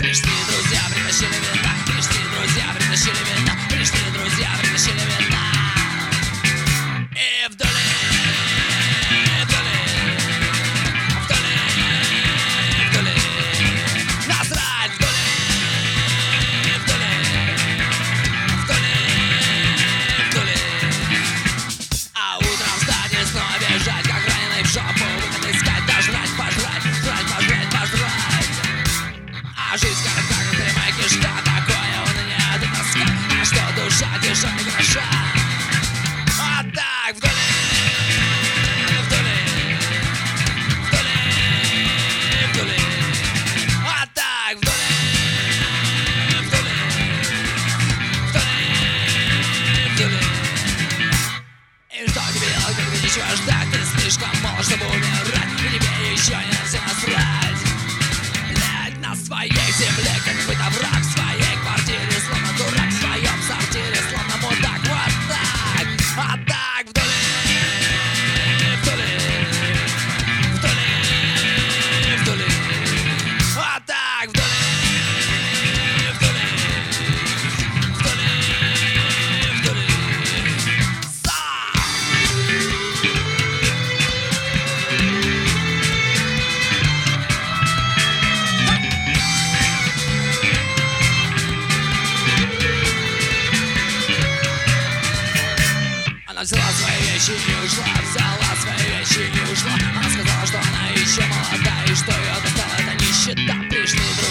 Пришли друзья, притащили вина. Пришли друзья, притащили вина. Пришли друзья, притащили вина. И вдали, вдали, вдали, вдали, насрать вдали, вдали, вдали, вдали. А утром встать и снова бежать, как раненый в жопу. Выход искать, дожрать, пожрать, жрать, пожрать, пожрать. А жизнь коротка, как прямая кишка. Такое уныние, да тоска. А что душа, дешевле не гроша. А так вдали, вдали, вдали, вдали. А так вдали, вдали, вдали, вдали. И что тебе делать, как тебе нечего ждать? Ты слишком молод, чтобы умирать. И тебе еще не на все насрать. Блядь, на своей земле, как будто враг. В своей квартире, словно дурак. В своем сортире, словно мудак. Вот так, а так вдали, вдали, вдали, вдали. А так вдали, вдали, вдали, вдали. Сам! Она взяла свои вещи и ушла, взяла свои вещи и ушла. Она сказала, что она еще молода и что ее достала эта нищета. Пришли друзья.